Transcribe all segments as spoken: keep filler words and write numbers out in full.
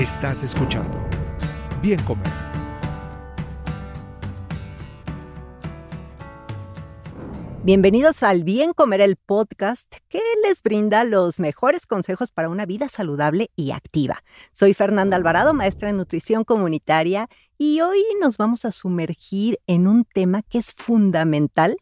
Estás escuchando Bien Comer. Bienvenidos al Bien Comer, el podcast que les brinda los mejores consejos para una vida saludable y activa. Soy Fernanda Alvarado, maestra en nutrición comunitaria, y hoy nos vamos a sumergir en un tema que es fundamental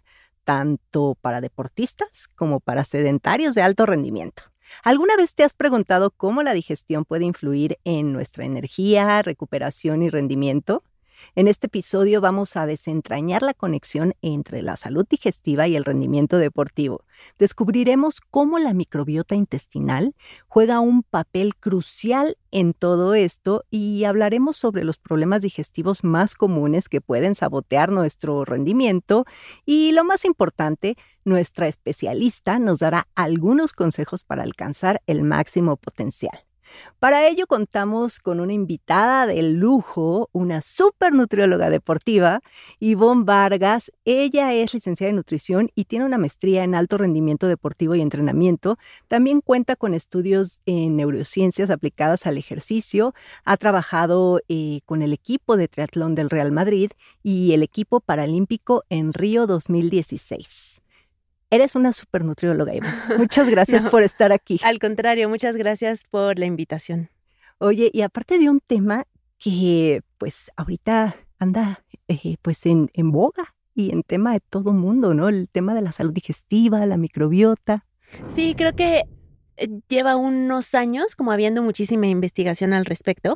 tanto para deportistas como para sedentarios de alto rendimiento. ¿Alguna vez te has preguntado cómo la digestión puede influir en nuestra energía, recuperación y rendimiento? En este episodio vamos a desentrañar la conexión entre la salud digestiva y el rendimiento deportivo. Descubriremos cómo la microbiota intestinal juega un papel crucial en todo esto y hablaremos sobre los problemas digestivos más comunes que pueden sabotear nuestro rendimiento y, lo más importante, nuestra especialista nos dará algunos consejos para alcanzar el máximo potencial. Para ello contamos con una invitada de lujo, una super nutrióloga deportiva, Ivonne Vargas. Ella es licenciada en nutrición y tiene una maestría en alto rendimiento deportivo y entrenamiento. También cuenta con estudios en neurociencias aplicadas al ejercicio. Ha trabajado eh, con el equipo de triatlón del Real Madrid y el equipo paralímpico en Río dos mil dieciséis. Eres una super nutrióloga, Ivonne. Muchas gracias no, por estar aquí. Al contrario, muchas gracias por la invitación. Oye, y aparte de un tema que pues ahorita anda eh, pues en, en boga y en tema de todo mundo, ¿no? El tema de la salud digestiva, la microbiota. Sí, creo que lleva unos años como habiendo muchísima investigación al respecto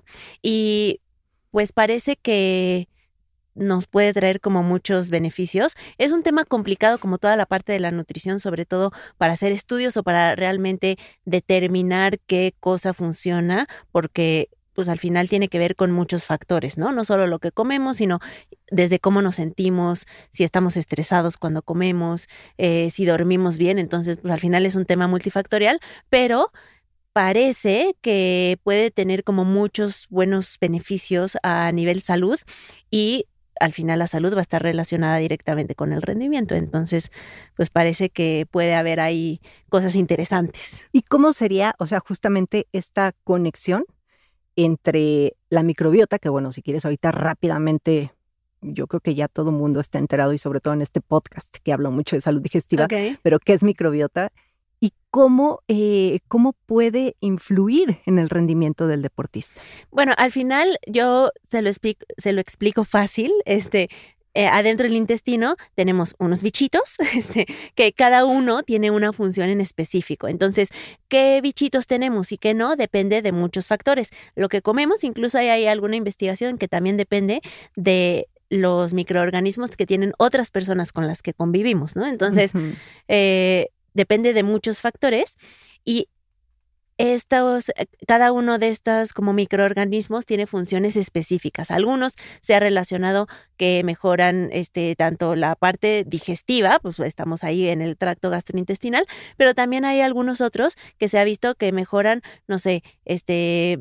y pues parece que nos puede traer como muchos beneficios. Es un tema complicado como toda la parte de la nutrición, sobre todo para hacer estudios o para realmente determinar qué cosa funciona, porque pues al final tiene que ver con muchos factores, ¿no? No solo lo que comemos, sino desde cómo nos sentimos, si estamos estresados cuando comemos, eh, si dormimos bien. Entonces, pues al final es un tema multifactorial, pero parece que puede tener como muchos buenos beneficios a nivel salud y al final la salud va a estar relacionada directamente con el rendimiento. Entonces, pues parece que puede haber ahí cosas interesantes. ¿Y cómo sería, o sea, justamente esta conexión entre la microbiota, que bueno, si quieres ahorita rápidamente, yo creo que ya todo el mundo está enterado y sobre todo en este podcast que hablo mucho de salud digestiva, okay. Pero ¿qué es microbiota? ¿Y cómo, eh, cómo puede influir en el rendimiento del deportista? Bueno, al final yo se lo explico, se lo explico fácil. Este, eh, adentro del intestino tenemos unos bichitos este, que cada uno tiene una función en específico. Entonces, ¿qué bichitos tenemos y qué no? Depende de muchos factores. Lo que comemos, incluso hay, hay alguna investigación que también depende de los microorganismos que tienen otras personas con las que convivimos, ¿no? Entonces, uh-huh. eh, depende de muchos factores y estos, cada uno de estos como microorganismos tiene funciones específicas. Algunos se ha relacionado que mejoran este, tanto la parte digestiva, pues estamos ahí en el tracto gastrointestinal, pero también hay algunos otros que se ha visto que mejoran, no sé, este...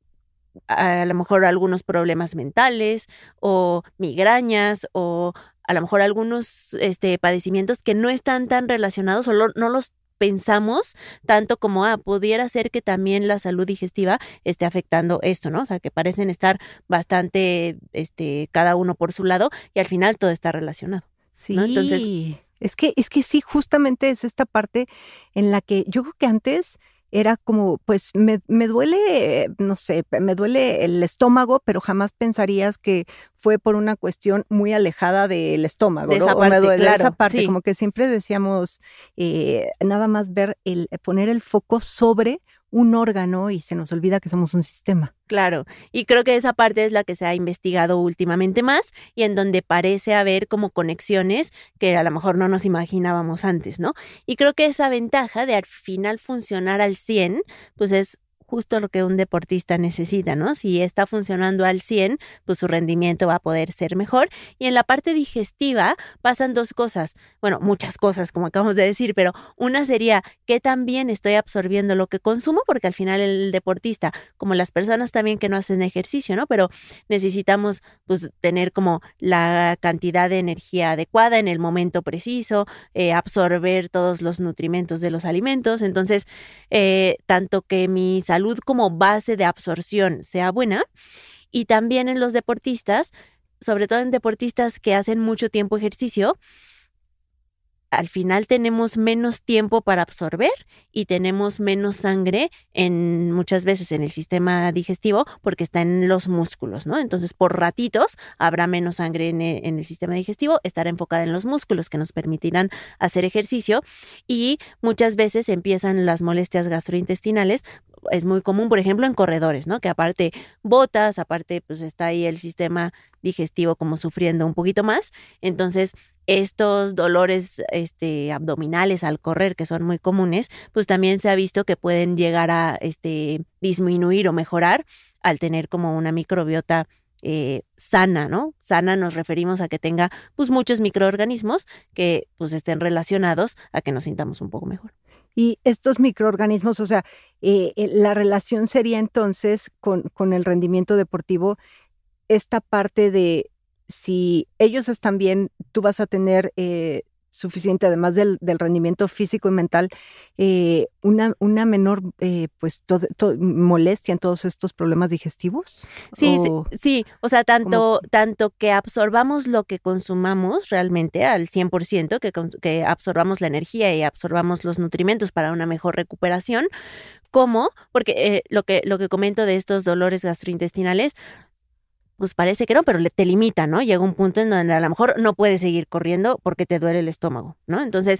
a lo mejor algunos problemas mentales o migrañas o a lo mejor algunos este, padecimientos que no están tan relacionados o lo, no los pensamos tanto como, ah, pudiera ser que también la salud digestiva esté afectando esto, ¿no? O sea, que parecen estar bastante, este, cada uno por su lado y al final todo está relacionado. Sí, ¿no? Entonces, es que, es que sí, justamente es esta parte en la que yo creo que antes era como, pues me, me duele, no sé, me duele el estómago, pero jamás pensarías que fue por una cuestión muy alejada del estómago, de ¿no? esa O parte, me duele claro, esa parte, sí. Como que siempre decíamos, eh, nada más ver, el poner el foco sobre un órgano y se nos olvida que somos un sistema. Claro, y creo que esa parte es la que se ha investigado últimamente más y en donde parece haber como conexiones que a lo mejor no nos imaginábamos antes, ¿no? Y creo que esa ventaja de al final funcionar al cien, pues es justo lo que un deportista necesita, ¿no? Si está funcionando al cien, pues su rendimiento va a poder ser mejor. Y en la parte digestiva pasan dos cosas, bueno, muchas cosas como acabamos de decir, pero una sería qué tan bien estoy absorbiendo lo que consumo, porque al final el deportista, como las personas también que no hacen ejercicio, ¿no? Pero necesitamos pues tener como la cantidad de energía adecuada en el momento preciso, eh, absorber todos los nutrimentos de los alimentos. Entonces, eh, tanto que mi salud salud como base de absorción sea buena. Y también en los deportistas, sobre todo en deportistas que hacen mucho tiempo ejercicio, al final tenemos menos tiempo para absorber y tenemos menos sangre en muchas veces en el sistema digestivo porque está en los músculos, ¿no? Entonces, por ratitos habrá menos sangre en el, en el sistema digestivo, estará enfocada en los músculos que nos permitirán hacer ejercicio y muchas veces empiezan las molestias gastrointestinales. Es muy común, por ejemplo, en corredores, ¿no? Que aparte botas, aparte pues está ahí el sistema digestivo como sufriendo un poquito más. Entonces, estos dolores este, abdominales al correr, que son muy comunes, pues también se ha visto que pueden llegar a este, disminuir o mejorar al tener como una microbiota eh, sana, ¿no? Sana nos referimos a que tenga pues muchos microorganismos que pues estén relacionados a que nos sintamos un poco mejor. Y estos microorganismos, o sea, eh, eh, la relación sería entonces con, con el rendimiento deportivo, esta parte de si ellos están bien, tú vas a tener eh, suficiente, además del, del rendimiento físico y mental, eh, una, una menor eh, pues to, to, molestia en todos estos problemas digestivos. Sí, o, sí, sí, o sea, tanto, tanto que absorbamos lo que consumamos realmente al cien por ciento, que, que absorbamos la energía y absorbamos los nutrimentos para una mejor recuperación, como, porque eh, lo que, lo que comento de estos dolores gastrointestinales, pues parece que no, pero te limita, ¿no? Llega un punto en donde a lo mejor no puedes seguir corriendo porque te duele el estómago, ¿no? Entonces,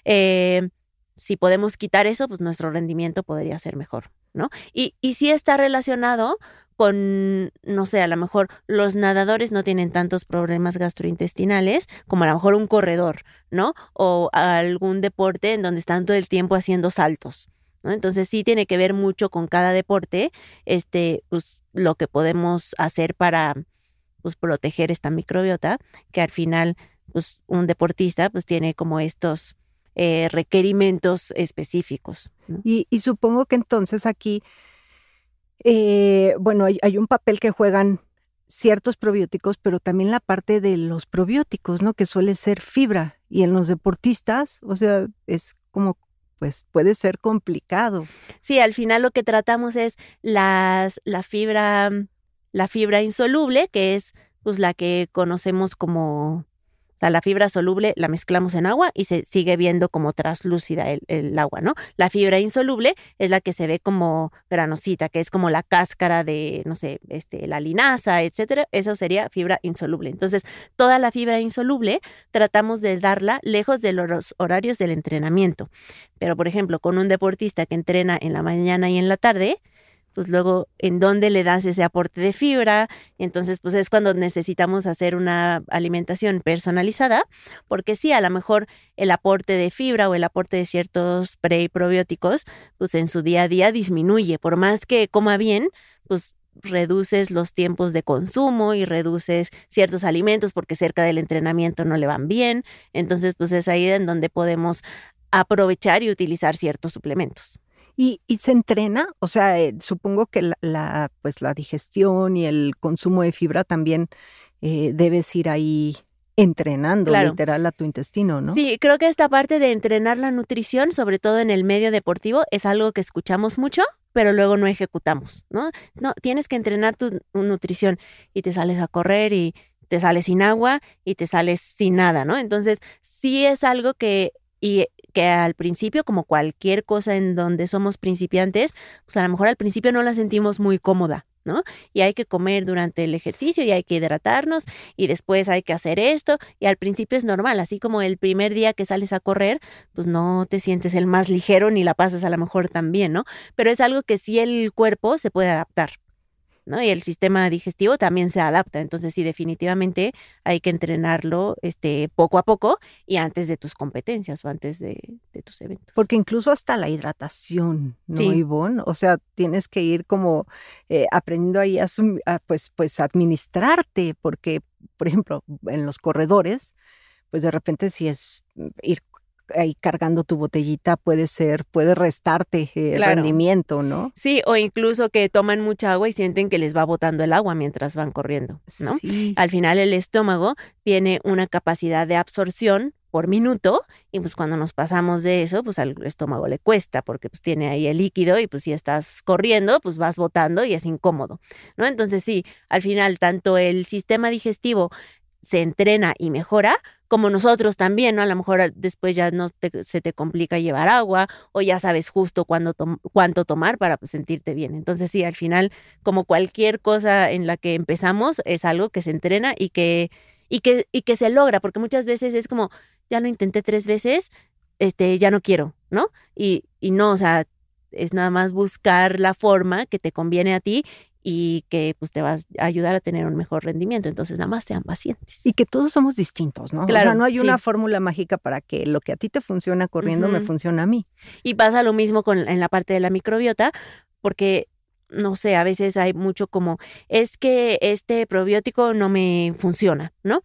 eh, si podemos quitar eso, pues nuestro rendimiento podría ser mejor, ¿no? Y, y sí está relacionado con, no sé, a lo mejor los nadadores no tienen tantos problemas gastrointestinales como a lo mejor un corredor, ¿no? O algún deporte en donde están todo el tiempo haciendo saltos, ¿no? Entonces sí tiene que ver mucho con cada deporte, este, pues, lo que podemos hacer para pues, proteger esta microbiota, que al final pues, un deportista pues, tiene como estos eh, requerimientos específicos, ¿no? Y, y supongo que entonces aquí, eh, bueno, hay, hay un papel que juegan ciertos probióticos, pero también la parte de los probióticos, ¿no? Que suele ser fibra. Y en los deportistas, o sea, es como pues puede ser complicado. Sí, al final lo que tratamos es las, la fibra, la fibra insoluble, que es pues la que conocemos como, o sea, la fibra soluble la mezclamos en agua y se sigue viendo como traslúcida el, el agua, ¿no? La fibra insoluble es la que se ve como granosita, que es como la cáscara de, no sé, este, la linaza, etcétera. Eso sería fibra insoluble. Entonces, toda la fibra insoluble tratamos de darla lejos de los horarios del entrenamiento. Pero, por ejemplo, con un deportista que entrena en la mañana y en la tarde, pues luego, ¿en dónde le das ese aporte de fibra? Entonces, pues es cuando necesitamos hacer una alimentación personalizada, porque sí, a lo mejor el aporte de fibra o el aporte de ciertos pre y probióticos, pues en su día a día disminuye. Por más que coma bien, pues reduces los tiempos de consumo y reduces ciertos alimentos porque cerca del entrenamiento no le van bien. Entonces, pues es ahí en donde podemos aprovechar y utilizar ciertos suplementos. ¿Y, y se entrena? O sea, eh, supongo que la, la, pues la digestión y el consumo de fibra también eh, debes ir ahí entrenando, claro, literal a tu intestino, ¿no? Sí, creo que esta parte de entrenar la nutrición, sobre todo en el medio deportivo, es algo que escuchamos mucho, pero luego no ejecutamos, ¿no? No, tienes que entrenar tu nutrición y te sales a correr y te sales sin agua y te sales sin nada, ¿no? Entonces, sí es algo que... Y que al principio, como cualquier cosa en donde somos principiantes, pues a lo mejor al principio no la sentimos muy cómoda, ¿no? Y hay que comer durante el ejercicio y hay que hidratarnos y después hay que hacer esto y al principio es normal, así como el primer día que sales a correr, pues no te sientes el más ligero ni la pasas a lo mejor tan bien, ¿no? Pero es algo que sí el cuerpo se puede adaptar, ¿no? Y el sistema digestivo también se adapta. Entonces, sí, definitivamente hay que entrenarlo este, poco a poco y antes de tus competencias o antes de, de tus eventos. Porque incluso hasta la hidratación, ¿no, sí, Ivonne? O sea, tienes que ir como eh, aprendiendo ahí a, a pues, pues administrarte, porque, por ejemplo, en los corredores, pues de repente si es ir ahí cargando tu botellita puede ser, puede restarte el claro. rendimiento, ¿no? Sí, o incluso que toman mucha agua y sienten que les va botando el agua mientras van corriendo, ¿no? Sí. Al final el estómago tiene una capacidad de absorción por minuto, y pues cuando nos pasamos de eso, pues al estómago le cuesta, porque pues tiene ahí el líquido, y pues si estás corriendo, pues vas botando y es incómodo, ¿no? Entonces sí, al final tanto el sistema digestivo se entrena y mejora, como nosotros también, ¿no? A lo mejor después ya no te, se te complica llevar agua, o ya sabes justo cuándo tom- cuánto tomar para pues, sentirte bien. Entonces sí, al final, como cualquier cosa en la que empezamos, es algo que se entrena y que, y que, y que se logra, porque muchas veces es como, ya lo intenté tres veces, este, ya no quiero, ¿no? Y, y no, o sea, es nada más buscar la forma que te conviene a ti y que pues te vas a ayudar a tener un mejor rendimiento. Entonces, nada más sean pacientes. Y que todos somos distintos, ¿no? Claro, o sea, no hay sí. una fórmula mágica para que lo que a ti te funciona corriendo Ujú. me funcione a mí. Y pasa lo mismo con en la parte de la microbiota, porque no sé, a veces hay mucho como, es que este probiótico no me funciona, ¿no?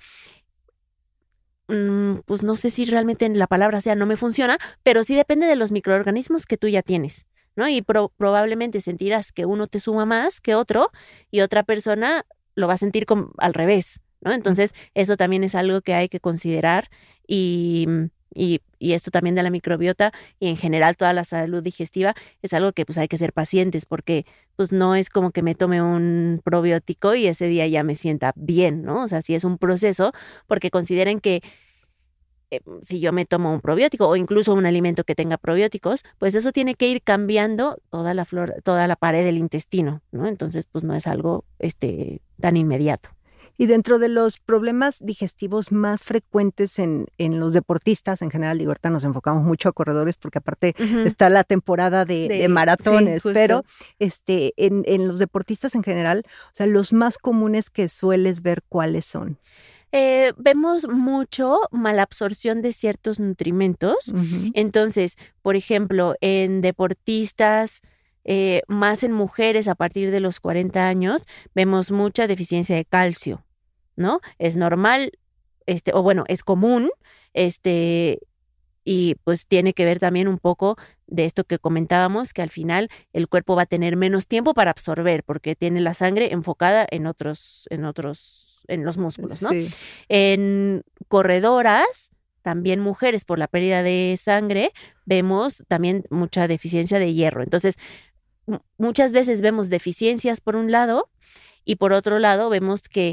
Mm, pues no sé si realmente la palabra sea no me funciona, pero sí depende de los microorganismos que tú ya tienes, ¿no? Y pro- probablemente sentirás que uno te suma más que otro y otra persona lo va a sentir como al revés, ¿no? Entonces, eso también es algo que hay que considerar y, y, y esto también de la microbiota y en general toda la salud digestiva es algo que pues hay que ser pacientes porque pues no es como que me tome un probiótico y ese día ya me sienta bien, ¿no? O sea, sí es un proceso porque consideren que eh, si yo me tomo un probiótico o incluso un alimento que tenga probióticos, pues eso tiene que ir cambiando toda la flora, toda la pared del intestino, ¿no? Entonces, pues no es algo este, tan inmediato. Y dentro de los problemas digestivos más frecuentes en, en los deportistas, en general, digo, ahorita nos enfocamos mucho a corredores porque aparte Ujú. está la temporada de, De- de maratones, sí, justo. pero este, en, en los deportistas en general, o sea, los más comunes que sueles ver, ¿cuáles son? Eh, vemos mucho malabsorción de ciertos nutrimentos. Ujú. Entonces, por ejemplo, en deportistas, eh, más en mujeres a partir de los cuarenta años, vemos mucha deficiencia de calcio, ¿no? Es normal, este, o bueno, es común, este, y pues tiene que ver también un poco de esto que comentábamos, que al final el cuerpo va a tener menos tiempo para absorber, porque tiene la sangre enfocada en otros, en otros, en los músculos, ¿no? Sí. En corredoras, también mujeres por la pérdida de sangre, vemos también mucha deficiencia de hierro. Entonces, m- muchas veces vemos deficiencias por un lado y por otro lado vemos que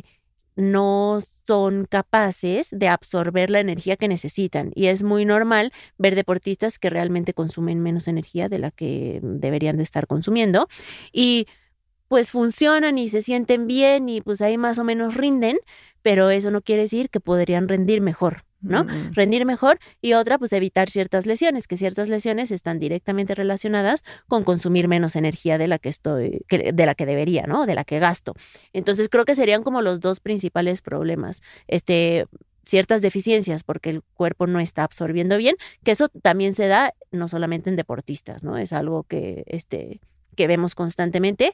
no son capaces de absorber la energía que necesitan. Y es muy normal ver deportistas que realmente consumen menos energía de la que deberían de estar consumiendo. Y pues funcionan y se sienten bien y pues ahí más o menos rinden, pero eso no quiere decir que podrían rendir mejor, ¿no? Mm. Rendir mejor y otra, pues evitar ciertas lesiones, que ciertas lesiones están directamente relacionadas con consumir menos energía de la que estoy, que, de la que debería, ¿no? De la que gasto. Entonces creo que serían como los dos principales problemas, este, ciertas deficiencias porque el cuerpo no está absorbiendo bien, que eso también se da no solamente en deportistas, ¿no? Es algo que, este, que vemos constantemente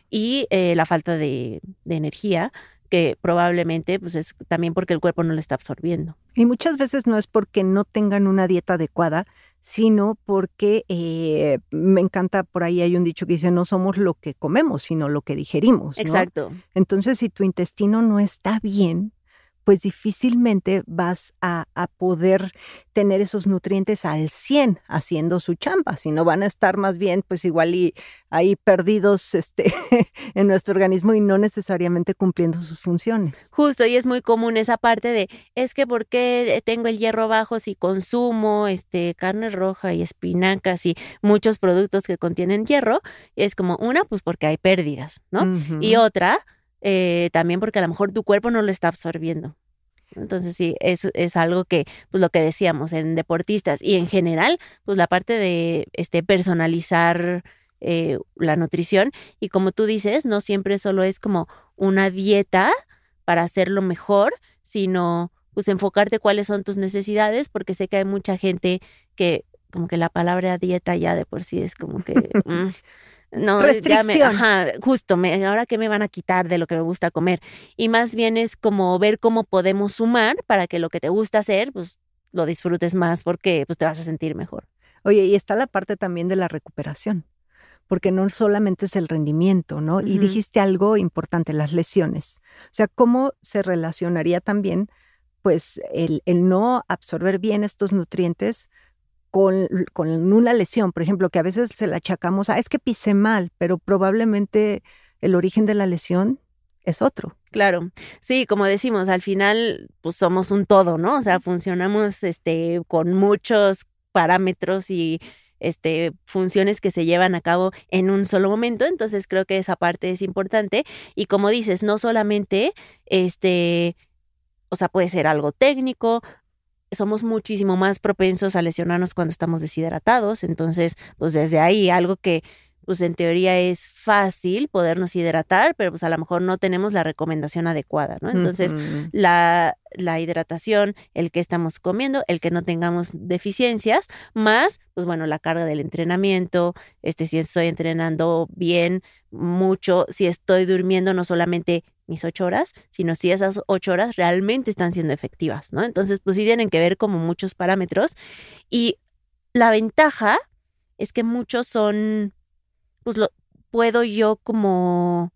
y eh, la falta de, de energía que probablemente pues es también porque el cuerpo no la está absorbiendo. Y muchas veces no es porque no tengan una dieta adecuada, sino porque eh, me encanta, por ahí hay un dicho que dice, no somos lo que comemos, sino lo que digerimos, ¿no? Exacto. Entonces, si tu intestino no está bien, pues difícilmente vas a, a poder tener esos nutrientes al cien haciendo su chamba, si no van a estar más bien pues igual y ahí perdidos este, en nuestro organismo y no necesariamente cumpliendo sus funciones. Justo, y es muy común esa parte de, es que ¿por qué tengo el hierro bajo si consumo este, carne roja y espinacas y muchos productos que contienen hierro? Es como una, pues porque hay pérdidas, ¿no? Ujú. Y otra, eh, también porque a lo mejor tu cuerpo no lo está absorbiendo. Entonces sí, es, es algo que, pues lo que decíamos en deportistas y en general, pues la parte de este personalizar eh, la nutrición y como tú dices, no siempre solo es como una dieta para hacerlo mejor, sino pues enfocarte cuáles son tus necesidades, porque sé que hay mucha gente que como que la palabra dieta ya de por sí es como que... mm, no, ya me, Restricción. ajá, justo, me, ahora qué me van a quitar de lo que me gusta comer. Y más bien es como ver cómo podemos sumar para que lo que te gusta hacer, pues lo disfrutes más porque pues te vas a sentir mejor. Oye, y está la parte también de la recuperación, porque no solamente es el rendimiento, ¿no? Y Ujú. dijiste algo importante, las lesiones. O sea, ¿cómo se relacionaría también pues el, el no absorber bien estos nutrientes con, con una lesión, por ejemplo, que a veces se la achacamos a, es que pisé mal, pero probablemente el origen de la lesión es otro. Claro, sí, como decimos, al final pues somos un todo, ¿no? O sea, funcionamos este con muchos parámetros y este funciones que se llevan a cabo en un solo momento, entonces creo que esa parte es importante y como dices, no solamente este, o sea, puede ser algo técnico, somos muchísimo más propensos a lesionarnos cuando estamos deshidratados, entonces pues desde ahí algo que pues en teoría es fácil podernos hidratar, pero pues a lo mejor no tenemos la recomendación adecuada, ¿no? Entonces, uh-huh. la, la hidratación, el que estamos comiendo, el que no tengamos deficiencias, más, pues bueno, la carga del entrenamiento, este, si estoy entrenando bien, mucho, si estoy durmiendo no solamente mis ocho horas, sino si esas ocho horas realmente están siendo efectivas, ¿no? Entonces, pues sí tienen que ver como muchos parámetros y la ventaja es que muchos son pues lo puedo yo como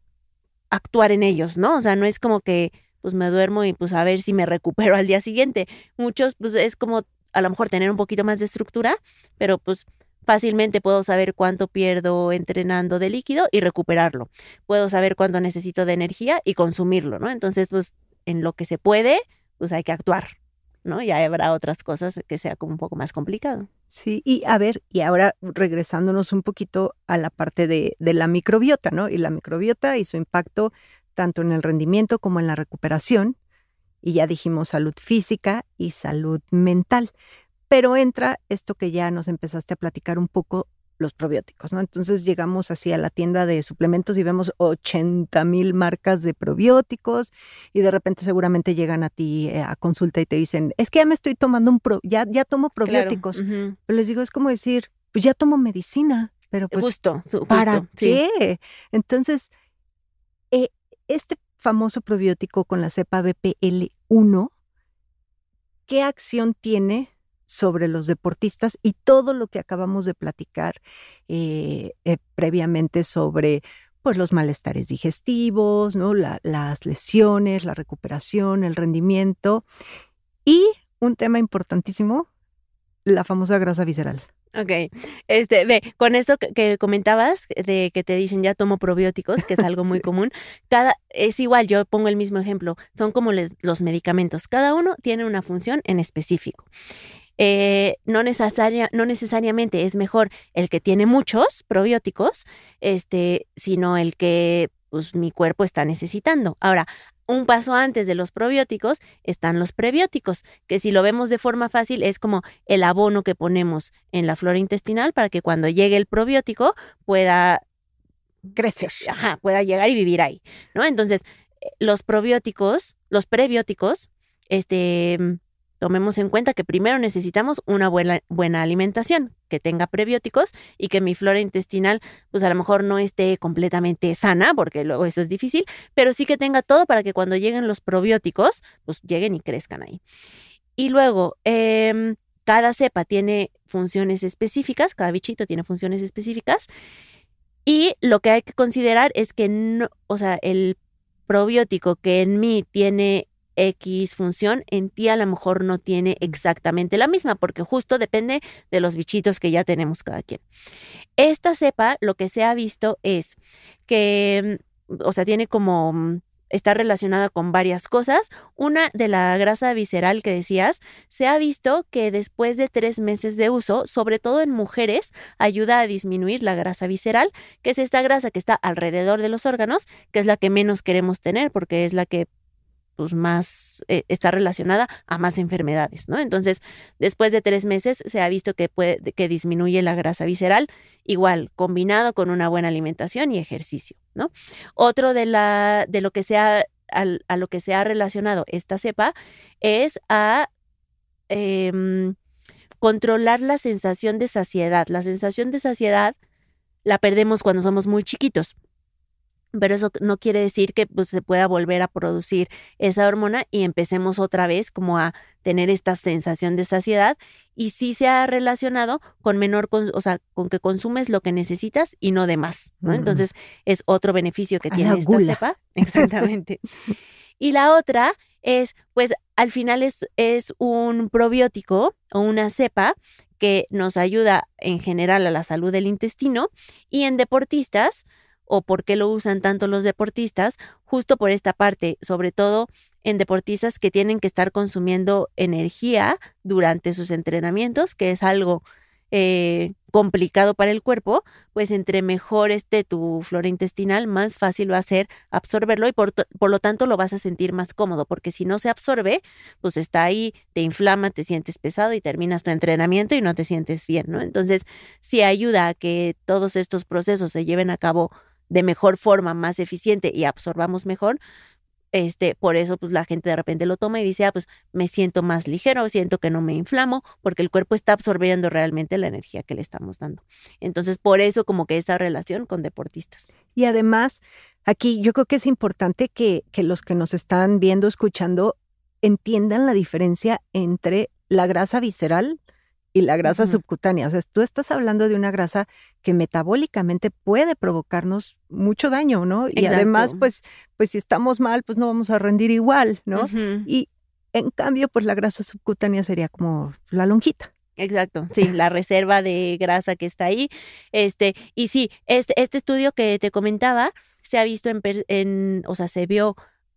actuar en ellos, ¿no? O sea, no es como que pues me duermo y pues a ver si me recupero al día siguiente. Muchos pues es como a lo mejor tener un poquito más de estructura, pero pues fácilmente puedo saber cuánto pierdo entrenando de líquido y recuperarlo. Puedo saber cuánto necesito de energía y consumirlo, ¿no? Entonces, pues en lo que se puede, pues hay que actuar, ¿no? Ya habrá otras cosas que sea como un poco más complicado. Sí, y a ver, y ahora regresándonos un poquito a la parte de, de la microbiota, ¿no? Y la microbiota y su impacto tanto en el rendimiento como en la recuperación, y ya dijimos salud física y salud mental, pero entra esto que ya nos empezaste a platicar un poco, los probióticos, ¿no? Entonces llegamos así a la tienda de suplementos y vemos ochenta mil marcas de probióticos y de repente seguramente llegan a ti eh, a consulta y te dicen, es que ya me estoy tomando un, pro, ya, ya tomo probióticos. Claro. Uh-huh. Pero les digo, es como decir, pues ya tomo medicina, pero pues justo, justo ¿para qué? Sí. Entonces, eh, este famoso probiótico con la cepa B P L uno, ¿qué acción tiene sobre los deportistas y todo lo que acabamos de platicar eh, eh, previamente sobre pues, los malestares digestivos, ¿no? La, las lesiones, la recuperación, el rendimiento y un tema importantísimo, la famosa grasa visceral? Ok, este, ve, con esto que, que comentabas de que te dicen ya tomo probióticos, que es algo muy sí. común, cada, es igual, yo pongo el mismo ejemplo, son como les, los medicamentos, cada uno tiene una función en específico. Eh, no, necesaria, no necesariamente es mejor el que tiene muchos probióticos, este, sino el que pues, mi cuerpo está necesitando. Ahora, un paso antes de los probióticos están los prebióticos, que si lo vemos de forma fácil es como el abono que ponemos en la flora intestinal para que cuando llegue el probiótico pueda crecer, ajá, pueda llegar y vivir ahí, ¿no? Entonces, los probióticos, los prebióticos, este... tomemos en cuenta que primero necesitamos una buena, buena alimentación, que tenga prebióticos y que mi flora intestinal, pues a lo mejor no esté completamente sana, porque luego eso es difícil, pero sí que tenga todo para que cuando lleguen los probióticos, pues lleguen y crezcan ahí. Y luego, eh, cada cepa tiene funciones específicas, cada bichito tiene funciones específicas, y lo que hay que considerar es que, no, o sea, el probiótico que en mí tiene X función, en ti a lo mejor no tiene exactamente la misma, porque justo depende de los bichitos que ya tenemos cada quien. Esta cepa, lo que se ha visto es que, o sea, tiene como, está relacionada con varias cosas. Una de la grasa visceral que decías, se ha visto que después de tres meses de uso, sobre todo en mujeres, ayuda a disminuir la grasa visceral, que es esta grasa que está alrededor de los órganos, que es la que menos queremos tener, porque es la que pues más eh, está relacionada a más enfermedades, ¿no? Entonces, después de tres meses se ha visto que puede, que disminuye la grasa visceral, igual, combinado con una buena alimentación y ejercicio, ¿no? Otro de la, de lo que se ha, a, a lo que se ha relacionado esta cepa es a eh, controlar la sensación de saciedad. La sensación de saciedad la perdemos cuando somos muy chiquitos. Pero eso no quiere decir que pues, se pueda volver a producir esa hormona y empecemos otra vez como a tener esta sensación de saciedad, y sí se ha relacionado con menor, con, o sea, con que consumes lo que necesitas y no de más, ¿no? Mm. Entonces es otro beneficio que a tiene esta gula. cepa. Exactamente. Y la otra es pues al final es, es un probiótico o una cepa que nos ayuda en general a la salud del intestino, y en deportistas, o por qué lo usan tanto los deportistas, justo por esta parte, sobre todo en deportistas que tienen que estar consumiendo energía durante sus entrenamientos, que es algo eh, complicado para el cuerpo, pues entre mejor esté tu flora intestinal, más fácil va a ser absorberlo y por, por lo tanto lo vas a sentir más cómodo, porque si no se absorbe, pues está ahí, te inflama, te sientes pesado y terminas tu entrenamiento y no te sientes bien, ¿no? Entonces, sí ayuda a que todos estos procesos se lleven a cabo de mejor forma, más eficiente y absorbamos mejor. Este, por eso pues la gente de repente lo toma y dice, ah, pues me siento más ligero, siento que no me inflamo, porque el cuerpo está absorbiendo realmente la energía que le estamos dando. Entonces, por eso como que esa relación con deportistas. Y además, aquí yo creo que es importante que, que los que nos están viendo, escuchando, entiendan la diferencia entre la grasa visceral y la grasa uh-huh. subcutánea. O sea, tú estás hablando de una grasa que metabólicamente puede provocarnos mucho daño, ¿no? Y Exacto. además, pues, pues si estamos mal, pues no vamos a rendir igual, ¿no? Uh-huh. Y en cambio, pues la grasa subcutánea sería como la lonjita. Exacto, sí, la reserva de grasa que está ahí. Este, y sí, este, este estudio que te comentaba se ha visto en, en o sea, se vio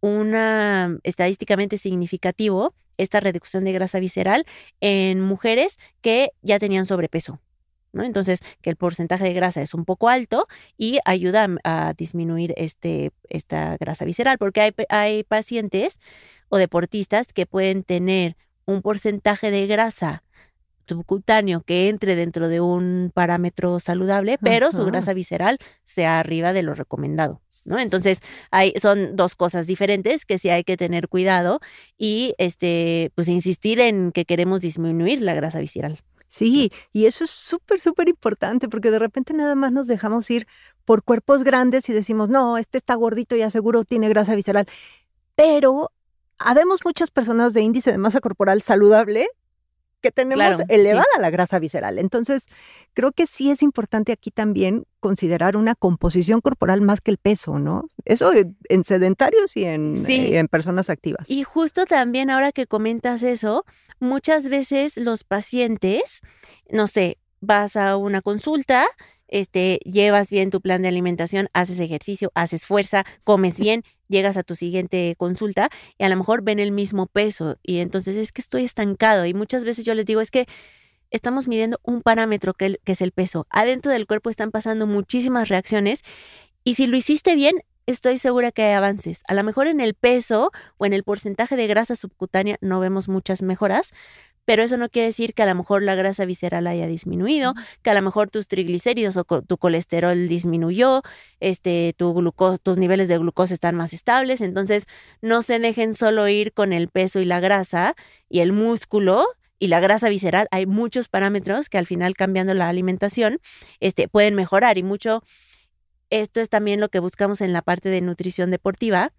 una estadísticamente significativo esta reducción de grasa visceral en mujeres que ya tenían sobrepeso, ¿no? Entonces, que el porcentaje de grasa es un poco alto y ayuda a, a disminuir este, esta grasa visceral, porque hay, hay pacientes o deportistas que pueden tener un porcentaje de grasa subcutáneo que entre dentro de un parámetro saludable, pero uh-huh. su grasa visceral sea arriba de lo recomendado, ¿no? Entonces, hay, son dos cosas diferentes que sí hay que tener cuidado y este, pues insistir en que queremos disminuir la grasa visceral. Sí, y eso es súper, súper importante, porque de repente nada más nos dejamos ir por cuerpos grandes y decimos, no, este está gordito y aseguro tiene grasa visceral. Pero habemos muchas personas de índice de masa corporal saludable que tenemos claro, elevada sí. la grasa visceral. Entonces, creo que sí es importante aquí también considerar una composición corporal más que el peso, ¿no? Eso en sedentarios y en, sí. eh, en personas activas. Y justo también ahora que comentas eso, muchas veces los pacientes, no sé, vas a una consulta, este, llevas bien tu plan de alimentación, haces ejercicio, haces fuerza, comes bien, llegas a tu siguiente consulta y a lo mejor ven el mismo peso y entonces es que estoy estancado y muchas veces yo les digo es que estamos midiendo un parámetro que, que es el peso. Adentro del cuerpo están pasando muchísimas reacciones y si lo hiciste bien, estoy segura que hay avances. A lo mejor en el peso o en el porcentaje de grasa subcutánea no vemos muchas mejoras, pero eso no quiere decir que a lo mejor la grasa visceral haya disminuido, que a lo mejor tus triglicéridos o co- tu colesterol disminuyó, este, tu glucosa, tus niveles de glucosa están más estables. Entonces, no se dejen solo ir con el peso y la grasa y el músculo y la grasa visceral. Hay muchos parámetros que al final, cambiando la alimentación, este, pueden mejorar. Y mucho, esto es también lo que buscamos en la parte de nutrición deportiva,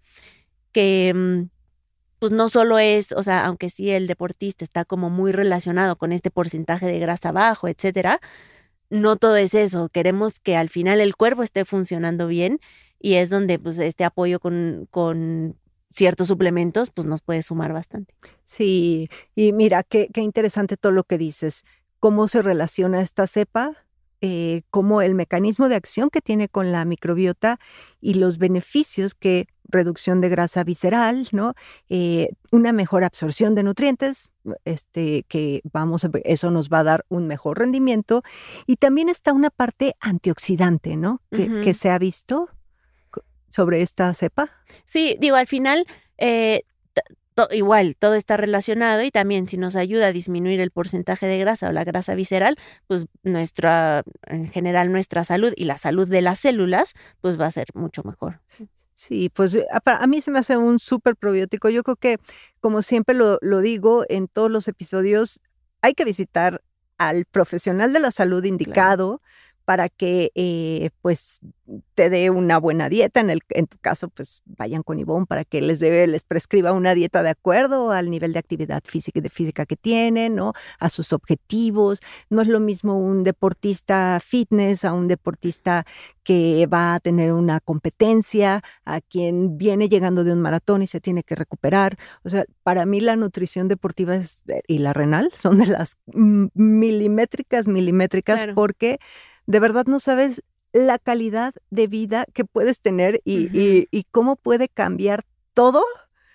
que pues no solo es, o sea, aunque sí el deportista está como muy relacionado con este porcentaje de grasa bajo, etcétera, no todo es eso. Queremos que al final el cuerpo esté funcionando bien y es donde pues este apoyo con, con ciertos suplementos pues nos puede sumar bastante. Sí, y mira, qué, qué interesante todo lo que dices. ¿Cómo se relaciona esta cepa? Eh, cómo el mecanismo de acción que tiene con la microbiota y los beneficios que reducción de grasa visceral, ¿no? Eh, una mejor absorción de nutrientes, este, que vamos a, eso nos va a dar un mejor rendimiento. Y también está una parte antioxidante, ¿no? Que, uh-huh. que se ha visto sobre esta cepa. Sí, digo, al final, eh, t- to, igual, todo está relacionado y también si nos ayuda a disminuir el porcentaje de grasa o la grasa visceral, pues nuestra, en general, nuestra salud y la salud de las células, pues va a ser mucho mejor. Sí, pues a, a mí se me hace un súper probiótico. Yo creo que, como siempre lo, lo digo en todos los episodios, hay que visitar al profesional de la salud indicado, claro. para que eh, pues te dé una buena dieta. En, el, en tu caso, pues vayan con Ivonne para que les, dé, les prescriba una dieta de acuerdo al nivel de actividad física, de física que tienen, ¿no? A sus objetivos. No es lo mismo un deportista fitness a un deportista que va a tener una competencia, a quien viene llegando de un maratón y se tiene que recuperar. O sea, para mí la nutrición deportiva es, y la renal son de las milimétricas, milimétricas, claro. Porque de verdad no sabes la calidad de vida que puedes tener y, uh-huh. y, y cómo puede cambiar todo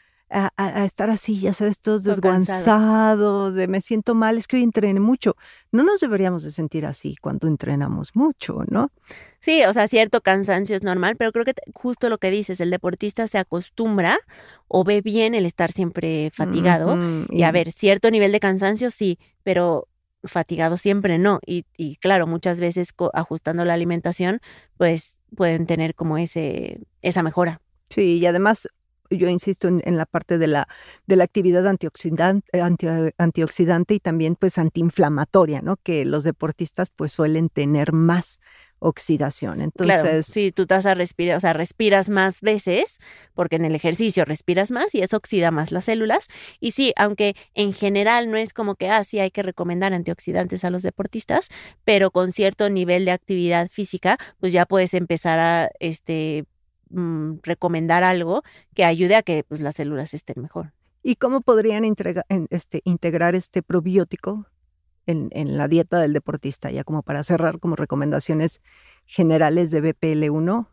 a, a, a estar así, ya sabes, todos desguanzados, de me siento mal, es que hoy entrené mucho. No nos deberíamos de sentir así cuando entrenamos mucho, ¿no? Sí, o sea, cierto cansancio es normal, pero creo que justo lo que dices, el deportista se acostumbra o ve bien el estar siempre fatigado. Uh-huh. Y a ver, cierto nivel de cansancio sí, pero fatigado siempre no. Y, y claro, muchas veces co- ajustando la alimentación, pues pueden tener como ese esa mejora. Sí, y además yo insisto en, en la parte de la, de la actividad antioxidante, anti, antioxidante y también pues antiinflamatoria, ¿no? Que los deportistas pues suelen tener más oxidación. Entonces, claro, sí, tú vas a respirar, o sea, respiras más veces, porque en el ejercicio respiras más y eso oxida más las células. Y sí, aunque en general no es como que, ah, sí hay que recomendar antioxidantes a los deportistas, pero con cierto nivel de actividad física, pues ya puedes empezar a, este, mmm, recomendar algo que ayude a que, pues, las células estén mejor. ¿Y cómo podrían integra, este, integrar este probiótico En, en la dieta del deportista, ya como para cerrar como recomendaciones generales de B P L uno?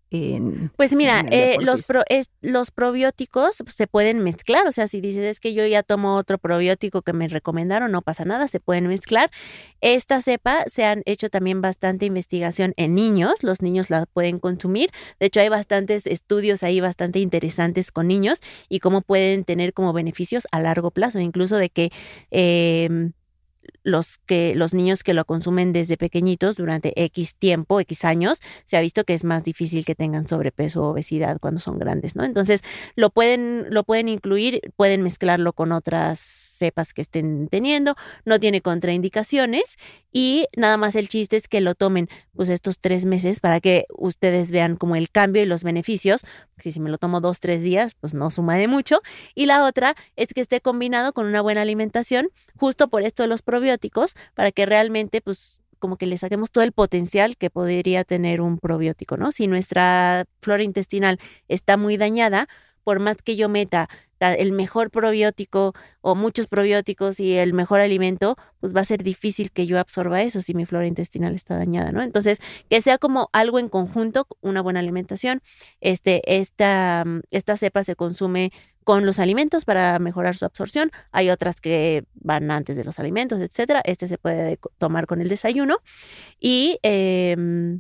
En, pues mira, eh, los, pro, es, los probióticos se pueden mezclar, o sea, si dices es que yo ya tomo otro probiótico que me recomendaron, no pasa nada, se pueden mezclar. Esta cepa se han hecho también bastante investigación en niños, los niños la pueden consumir, de hecho hay bastantes estudios ahí bastante interesantes con niños y cómo pueden tener como beneficios a largo plazo, incluso de que eh, los que los niños que lo consumen desde pequeñitos durante X tiempo, X años, se ha visto que es más difícil que tengan sobrepeso o obesidad cuando son grandes, ¿no? Entonces, lo pueden lo pueden incluir, pueden mezclarlo con otras cepas que estén teniendo, no tiene contraindicaciones y nada más el chiste es que lo tomen pues estos tres meses para que ustedes vean como el cambio y los beneficios, porque si me lo tomo dos, tres días, pues no suma de mucho. Y la otra es que esté combinado con una buena alimentación, justo por esto de los probióticos, para que realmente pues como que le saquemos todo el potencial que podría tener un probiótico, ¿no? Si nuestra flora intestinal está muy dañada, por más que yo meta el mejor probiótico o muchos probióticos y el mejor alimento, pues va a ser difícil que yo absorba eso si mi flora intestinal está dañada, ¿no? Entonces, que sea como algo en conjunto, una buena alimentación. Este, esta, esta cepa se consume con los alimentos para mejorar su absorción. Hay otras que van antes de los alimentos, etcétera. Este se puede tomar con el desayuno y eh,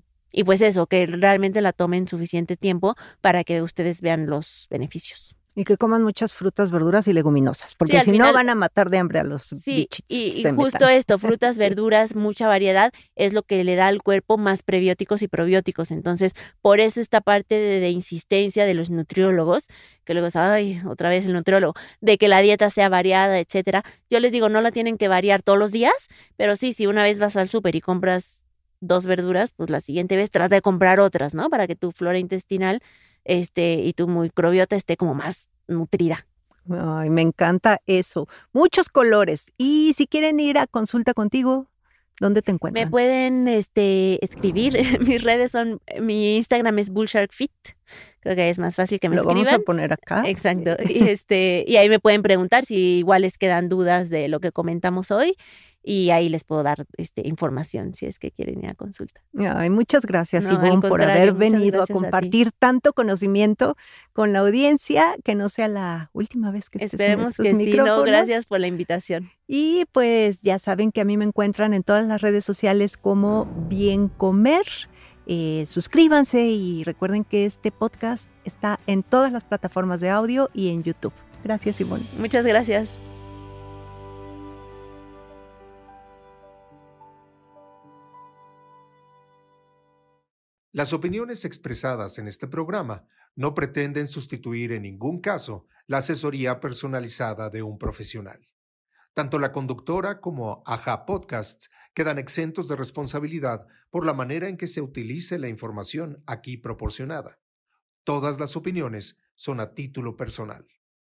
y pues eso, que realmente la tomen suficiente tiempo para que ustedes vean los beneficios. Y que coman muchas frutas, verduras y leguminosas, porque sí, si final, no van a matar de hambre a los sí, bichitos. Y, y justo metan. Esto, frutas, sí. verduras, mucha variedad, es lo que le da al cuerpo más prebióticos y probióticos. Entonces, por eso esta parte de, de insistencia de los nutriólogos, que luego es, ay, otra vez el nutriólogo, de que la dieta sea variada, etcétera. Yo les digo, no la tienen que variar todos los días, pero sí, si una vez vas al súper y compras dos verduras, pues la siguiente vez trata de comprar otras, ¿no? Para que tu flora intestinal este, y tu microbiota esté como más nutrida. Ay, me encanta eso. Muchos colores. Y si quieren ir a consulta contigo, ¿dónde te encuentran? Me pueden este, escribir. Mis redes son, mi Instagram es bullsharkfit. Creo que es más fácil que me Lo escriban. Lo vamos a poner acá. Exacto. Y, este, y ahí me pueden preguntar si igual les quedan dudas de lo que comentamos hoy. Y ahí les puedo dar este, información si es que quieren ir a consulta. Ay, muchas gracias, no, Ivonne, por haber venido a compartir a tanto conocimiento con la audiencia, que no sea la última vez que estés Esperemos en estos que micrófonos. Sí, no, gracias por la invitación. Y pues ya saben que a mí me encuentran en todas las redes sociales como Bien Comer. Eh, suscríbanse y recuerden que este podcast está en todas las plataformas de audio y en YouTube. Gracias, Ivonne. Muchas gracias. Las opiniones expresadas en este programa no pretenden sustituir en ningún caso la asesoría personalizada de un profesional. Tanto la conductora como Aja Podcasts quedan exentos de responsabilidad por la manera en que se utilice la información aquí proporcionada. Todas las opiniones son a título personal.